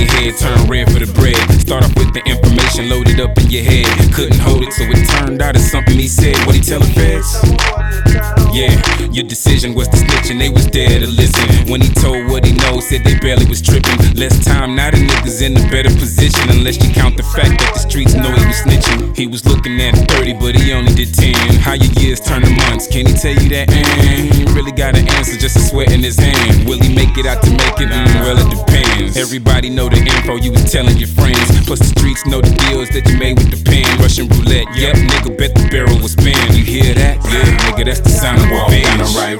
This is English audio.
your head, turn red for the bread. Start off with the information loaded up in your head. Couldn't hold it, so it turned out as something he said. What he tell the feds? Yeah, your decision was to snitch and they was there to listen. When he told what he knows, said they barely was tripping. Less time, now the niggas in a better position. Unless you count the fact that the streets know he was snitching. He was looking at 30, but he only did 10. How your years turn to months, can he tell you that? He really got an answer, just a sweat in his hand. Will he make it out to make it? Well, it depends. Everybody know the info you was telling your friends. Plus the streets know the deals that you made with the pen. Russian roulette, yep, nigga bet the barrel was spin. You hear that? Yeah, nigga, that's the sound of revenge.